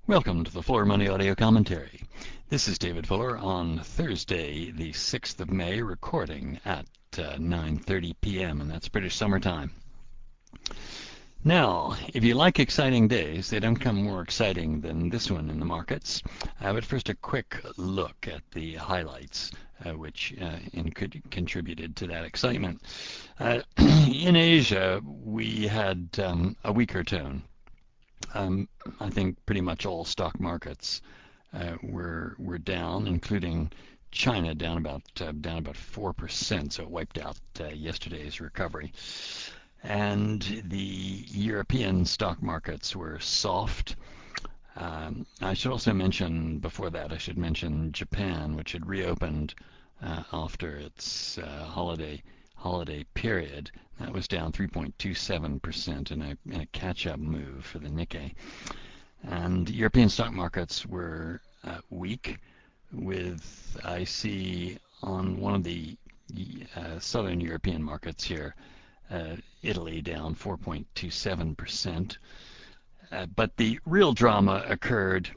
Welcome to the Floor Money Audio Commentary. This is David Fuller on Thursday, the 6th of May, recording at 9:30 p.m., and that's British Summer Time. Now, if you like exciting days, they don't come more exciting than this one in the markets. But first, a quick look at the highlights, which contributed to that excitement. In Asia, we had a weaker tone. I think pretty much all stock markets were down, including China down about 4%, so it wiped out yesterday's recovery. And the European stock markets were soft. I should also mention before that, I should mention Japan, which had reopened after its holiday period. That was down 3.27% in a catch-up move for the Nikkei. And European stock markets were weak, with, I see on one of the southern European markets here, Italy down 4.27%. But the real drama occurred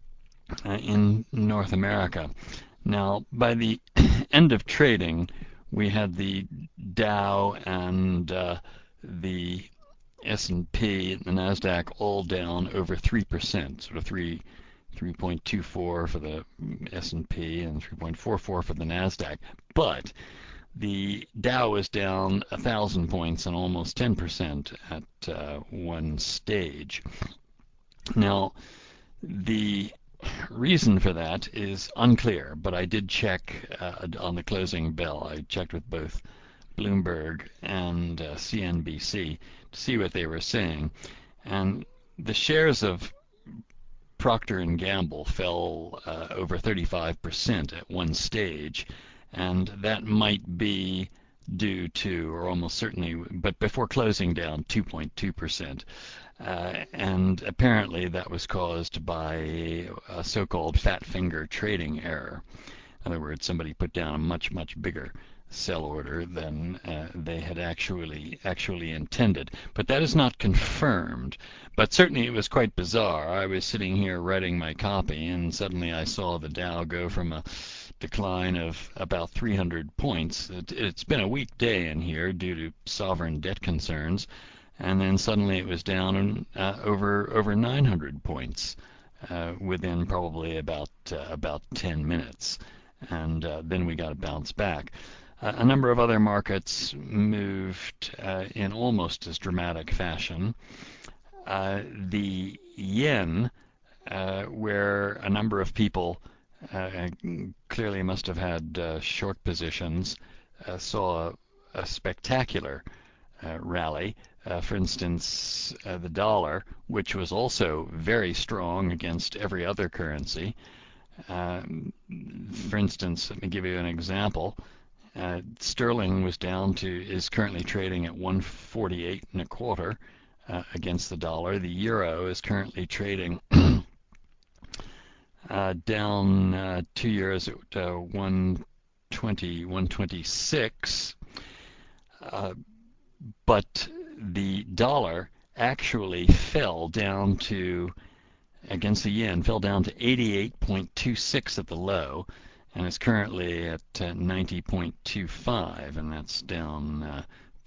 in North America. Now, by the end of trading, we had the Dow and the S&P and the Nasdaq all down over 3%, sort of 3.24 for the S&P and 3.44 for the Nasdaq. But the Dow was down 1,000 points and almost 10% at one stage. Now, the reason for that is unclear, but I did check on the closing bell. I checked with both Bloomberg and CNBC to see what they were saying, and the shares of Procter & Gamble fell over 35% at one stage, and that might be due to, or almost certainly, but before closing down 2.2%. And apparently that was caused by a so-called fat finger trading error. In other words, somebody put down a much bigger sell order than they had actually intended. But that is not confirmed. But certainly it was quite bizarre. I was sitting here writing my copy, and suddenly I saw the Dow go from a decline of about 300 points. It's been a weak day in here due to sovereign debt concerns. And then suddenly it was down over 900 points within probably about 10 minutes, and then we got a bounce back. A number of other markets moved in almost as dramatic fashion. The yen, where a number of people clearly must have had short positions, saw a spectacular rally. For instance, the dollar, which was also very strong against every other currency. For instance, let me give you an example. Sterling is currently trading at 148 and a quarter against the dollar. The euro is currently trading down 2 years at 120, 126. But the dollar actually fell down to, against the yen, fell down to 88.26 at the low, and is currently at 90.25, and that's down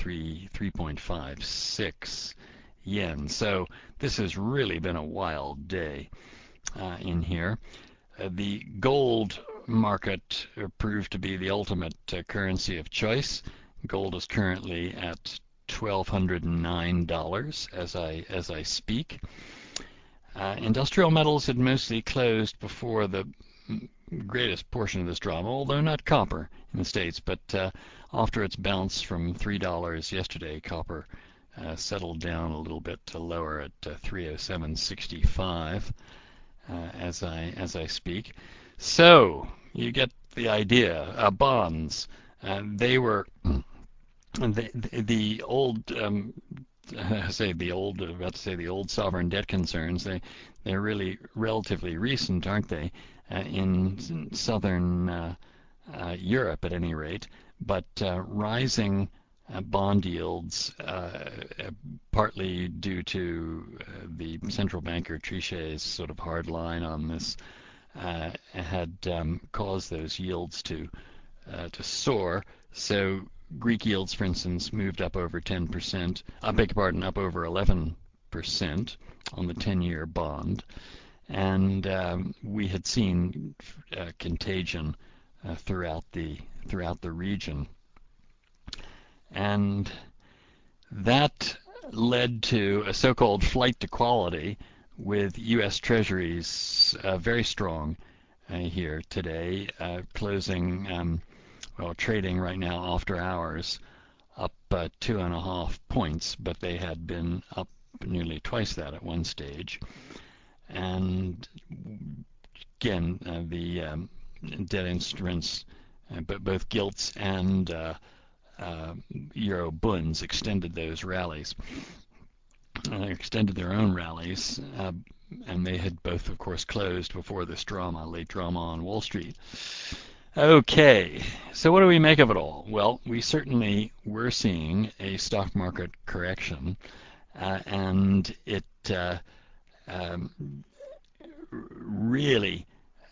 3.56 yen. So this has really been a wild day in here. The gold market proved to be the ultimate currency of choice. Gold is currently at $1,209 as I speak. Industrial metals had mostly closed before the greatest portion of this drama, although not copper in the States. But after its bounce from $3 yesterday, copper settled down a little bit to lower at 307.65 as I speak. So you get the idea. Bonds, they were the old the old sovereign debt concerns. They're really relatively recent, aren't they? In southern Europe, at any rate. But rising bond yields, partly due to the central banker Trichet's sort of hard line on this, had caused those yields to soar. So Greek yields, for instance, moved up over 10%. I beg your pardon, up over 11% on the 10-year bond, and we had seen contagion throughout the region, and that led to a so-called flight to quality, with U.S. Treasuries very strong here today, closing, trading right now after hours up 2.5 points, but they had been up nearly twice that at one stage. And again, the debt instruments, but both gilts and Euro bunds extended those rallies, extended their own rallies, and they had both, of course, closed before this late drama on Wall Street. Okay, so what do we make of it all? Well, we certainly were seeing a stock market correction, and it really,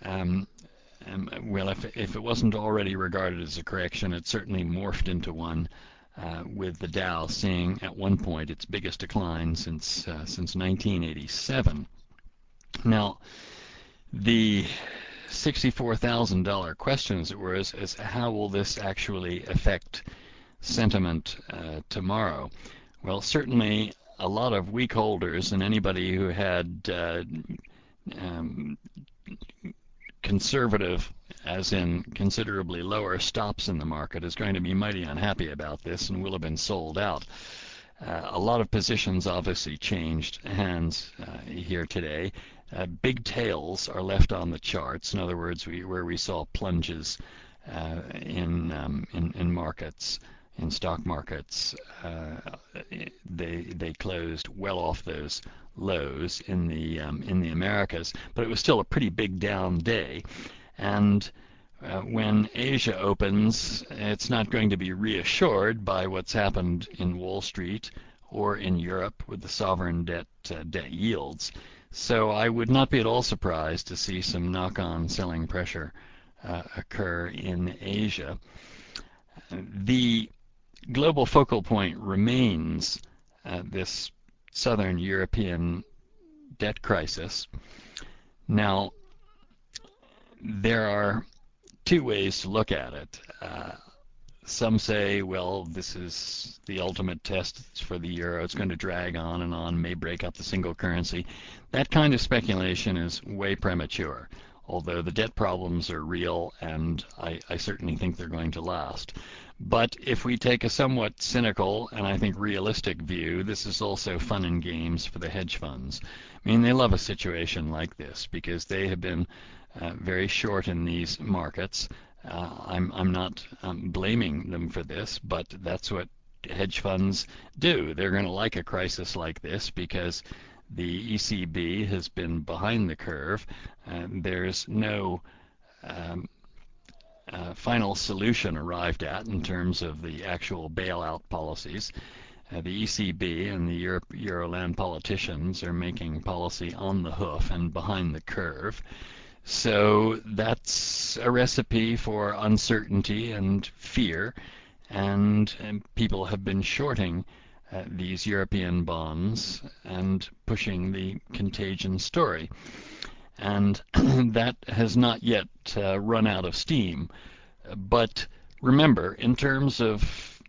well, if it wasn't already regarded as a correction, it certainly morphed into one, with the Dow seeing at one point its biggest decline since 1987. Now, the $64,000 question, as it were, is how will this actually affect sentiment tomorrow? Well, certainly a lot of weak holders and anybody who had conservative, as in considerably lower stops in the market, is going to be mighty unhappy about this and will have been sold out. A lot of positions obviously changed hands here today. Big tails are left on the charts. In other words, where we saw plunges in markets, in stock markets, they closed well off those lows in the Americas, but it was still a pretty big down day. And when Asia opens, it's not going to be reassured by what's happened in Wall Street or in Europe with the sovereign debt yields. So I would not be at all surprised to see some knock-on selling pressure occur in Asia. The global focal point remains this Southern European debt crisis. Now, there are two ways to look at it. Some say, well, this is the ultimate test for the euro. It's going to drag on, may break up the single currency. That kind of speculation is way premature, although the debt problems are real, and I certainly think they're going to last. But if we take a somewhat cynical and I think realistic view, this is also fun and games for the hedge funds. I mean, they love a situation like this because they have been very short in these markets. I'm not blaming them for this, but that's what hedge funds do. They're going to like a crisis like this because the ECB has been behind the curve. There's no final solution arrived at in terms of the actual bailout policies. The ECB and the Euroland politicians are making policy on the hoof and behind the curve. So that's a recipe for uncertainty and fear, and people have been shorting these European bonds and pushing the contagion story. And that has not yet run out of steam. But remember, in terms of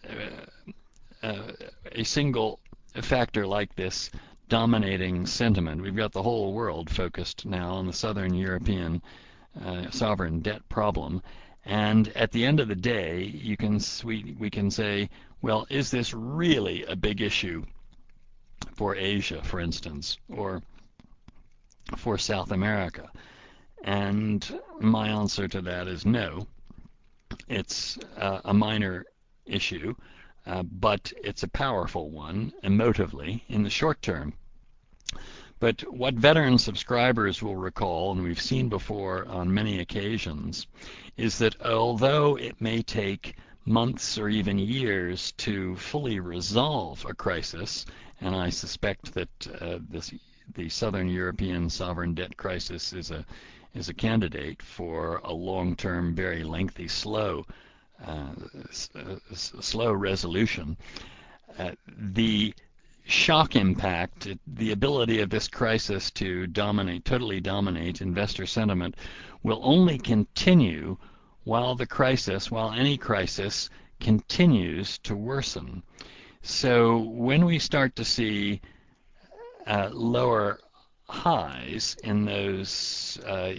a single factor like this dominating sentiment, we've got the whole world focused now on the Southern European sovereign debt problem. And at the end of the day, we can say, well, is this really a big issue for Asia, for instance, or for South America? And my answer to that is no. It's a minor issue, but it's a powerful one emotively in the short term. But what veteran subscribers will recall, and we've seen before on many occasions, is that although it may take months or even years to fully resolve a crisis, and I suspect that the Southern European sovereign debt crisis is a candidate for a long-term, very lengthy, uh, slow resolution. The shock impact, the ability of this crisis to totally dominate investor sentiment, will only continue while any crisis continues to worsen. So when we start to see lower highs in those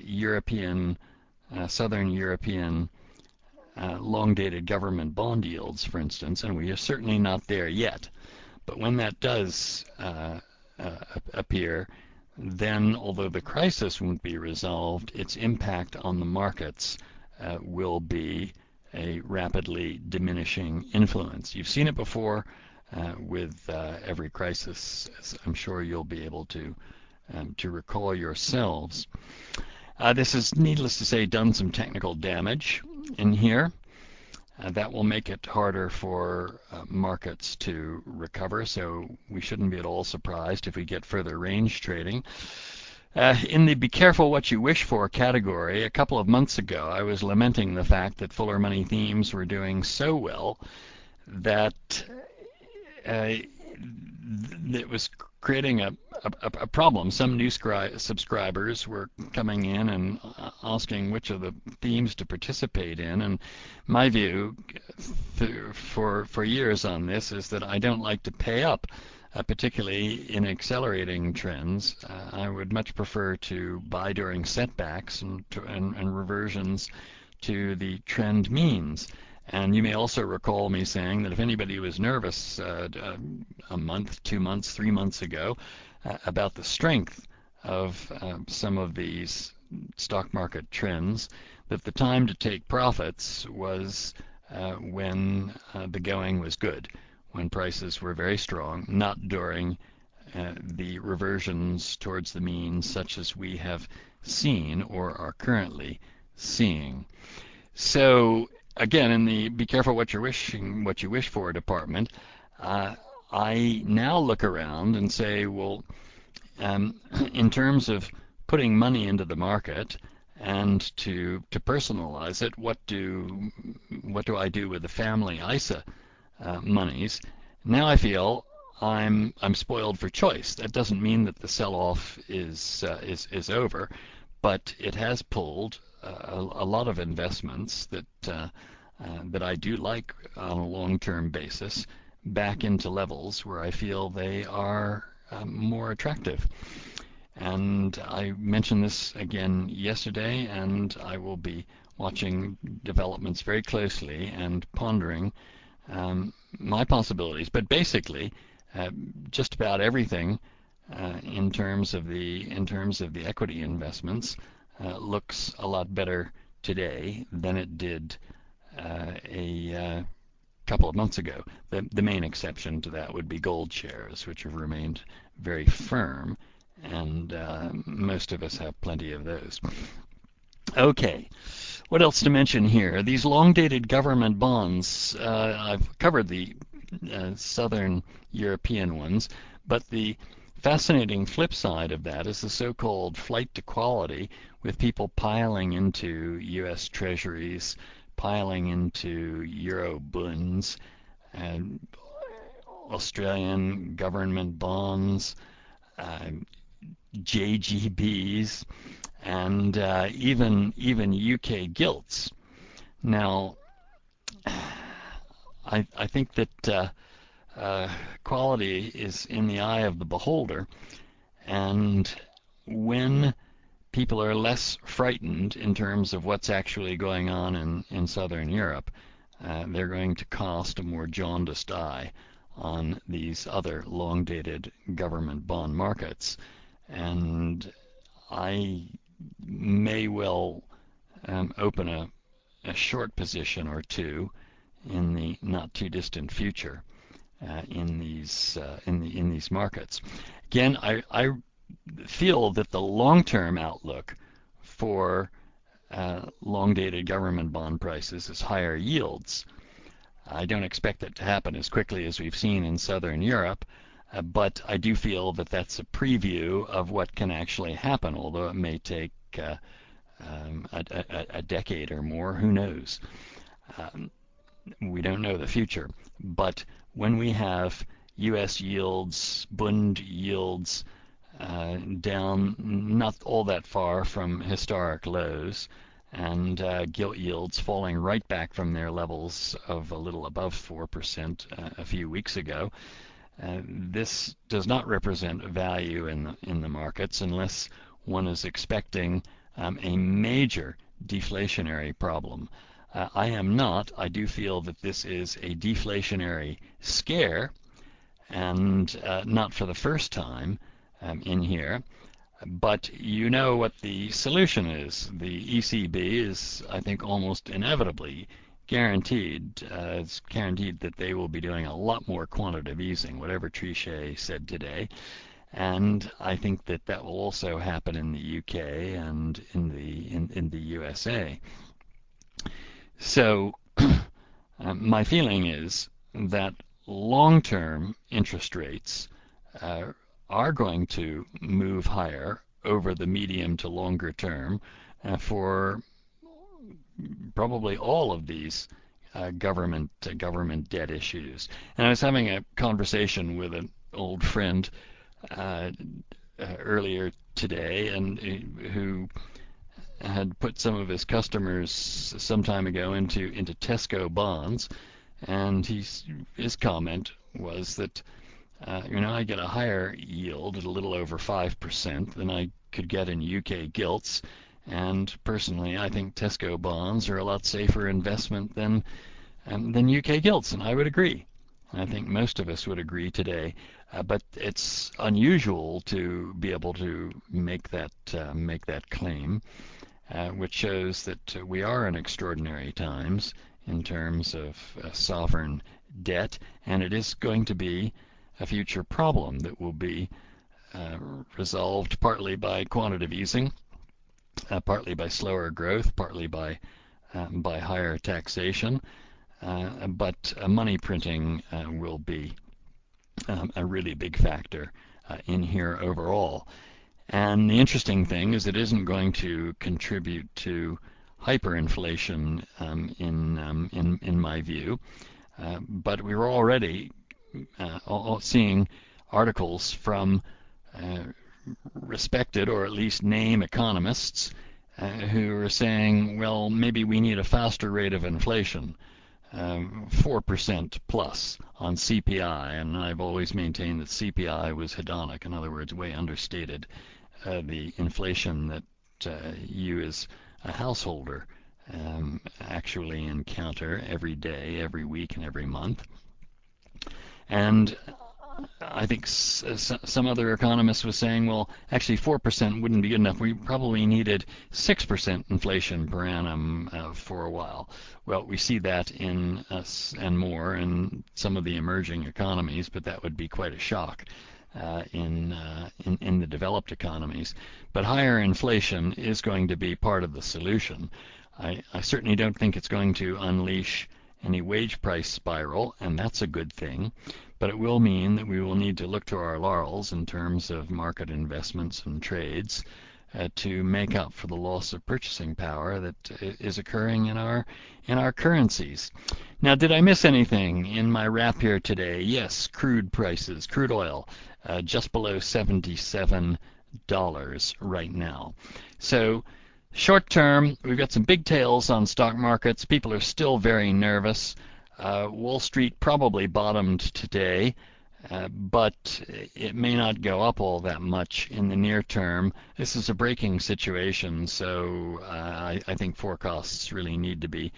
Southern European long-dated government bond yields, for instance, and we are certainly not there yet. But when that does appear, then although the crisis won't be resolved, its impact on the markets will be a rapidly diminishing influence. You've seen it before with every crisis, as I'm sure you'll be able to recall yourselves. This has, needless to say, done some technical damage in here. That will make it harder for markets to recover, so we shouldn't be at all surprised if we get further range trading. In the be careful what you wish for category, a couple of months ago I was lamenting the fact that fuller money themes were doing so well that it was creating a problem. Some new subscribers were coming in and asking which of the themes to participate in. And my view for years on this is that I don't like to pay up, particularly in accelerating trends. I would much prefer to buy during setbacks and reversions to the trend means. And you may also recall me saying that if anybody was nervous a month, 2 months, 3 months ago about the strength of some of these stock market trends, that the time to take profits was when the going was good, when prices were very strong, not during the reversions towards the mean such as we have seen or are currently seeing. So again, in the be careful what you wish for department, I now look around and say, well, in terms of putting money into the market and to personalize it, what do I do with the family ISA monies? Now I feel I'm spoiled for choice. That doesn't mean that the sell-off is over, but it has pulled a lot of investments that I do like on a long-term basis back into levels where I feel they are more attractive. And I mentioned this again yesterday, and I will be watching developments very closely and pondering my possibilities. But basically, just about everything in terms of the equity investments looks a lot better today than it did a couple of months ago. The main exception to that would be gold shares, which have remained very firm, and most of us have plenty of those. Okay, what else to mention here? These long-dated government bonds, I've covered the Southern European ones, but the fascinating flip side of that is the so-called flight to quality, with people piling into U.S. Treasuries, piling into Euro bunds, and Australian government bonds, JGBs, and even UK gilts. Now, I think that quality is in the eye of the beholder, and when people are less frightened in terms of what's actually going on in Southern Europe, they're going to cast a more jaundiced eye on these other long-dated government bond markets. And I may well open a short position or two in the not too distant future in these markets. Again, I feel that the long-term outlook for long-dated government bond prices is higher yields. I don't expect it to happen as quickly as we've seen in Southern Europe, but I do feel that that's a preview of what can actually happen, although it may take a decade or more. Who knows? Um, we don't know the future. But when we have U.S. yields, Bund yields down not all that far from historic lows, and gilt yields falling right back from their levels of a little above 4% a few weeks ago, this does not represent value in the markets unless one is expecting a major deflationary problem. I am not. I do feel that this is a deflationary scare, and not for the first time in here. But you know what the solution is. The ECB is, I think, almost inevitably guaranteed. It's guaranteed that they will be doing a lot more quantitative easing, whatever Trichet said today. And I think that that will also happen in the UK and in the USA. So my feeling is that long-term interest rates are going to move higher over the medium to longer term for probably all of these government debt issues. And I was having a conversation with an old friend earlier today, and who had put some of his customers some time ago into Tesco bonds, and his comment was that I get a higher yield at a little over 5% than I could get in UK gilts, and personally I think Tesco bonds are a lot safer investment than UK gilts, and I would agree. I think most of us would agree today, but it's unusual to be able to make that claim, which shows that we are in extraordinary times in terms of sovereign debt, and it is going to be a future problem that will be resolved partly by quantitative easing, partly by slower growth, partly by higher taxation, but money printing will be a really big factor in here overall. And the interesting thing is it isn't going to contribute to hyperinflation in my view, but we were already seeing articles from respected or at least name economists who are saying, well, maybe we need a faster rate of inflation, 4% plus on CPI, and I've always maintained that CPI was hedonic, in other words, way understated the inflation that you as a householder actually encounter every day, every week, and every month. And I think some other economist was saying, well, actually 4% wouldn't be good enough. We probably needed 6% inflation per annum for a while. Well, we see that in us and more in some of the emerging economies, but that would be quite a shock in the developed economies. But higher inflation is going to be part of the solution. I certainly don't think it's going to unleash any wage price spiral, and that's a good thing. But it will mean that we will need to look to our laurels in terms of market investments and trades to make up for the loss of purchasing power that is occurring in our currencies. Now, did I miss anything in my wrap here today? Yes, crude prices, crude oil, just below $77 right now. So short term, we've got some big tails on stock markets. People are still very nervous. Wall Street probably bottomed today, but it may not go up all that much in the near term. This is a breaking situation, so I think forecasts really need to be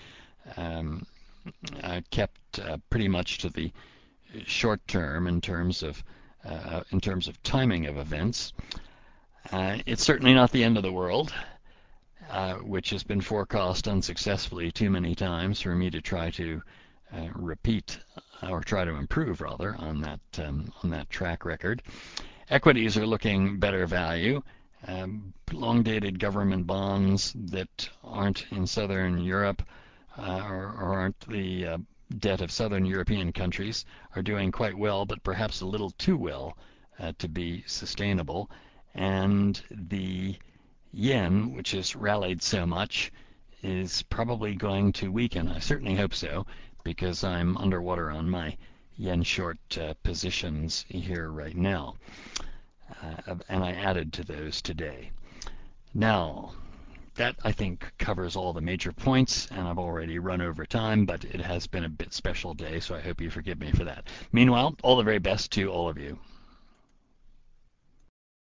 kept pretty much to the short term in terms of timing of events. It's certainly not the end of the world, which has been forecast unsuccessfully too many times for me to try to repeat or try to improve rather on that track record. Equities are looking better value. Long-dated government bonds that aren't in Southern Europe or aren't the debt of southern European countries are doing quite well, but perhaps a little too well to be sustainable. And the yen, which has rallied so much, is probably going to weaken. I certainly hope so, because I'm underwater on my yen short positions here right now. And I added to those today. Now, that, I think, covers all the major points, and I've already run over time, but it has been a bit special day, so I hope you forgive me for that. Meanwhile, all the very best to all of you.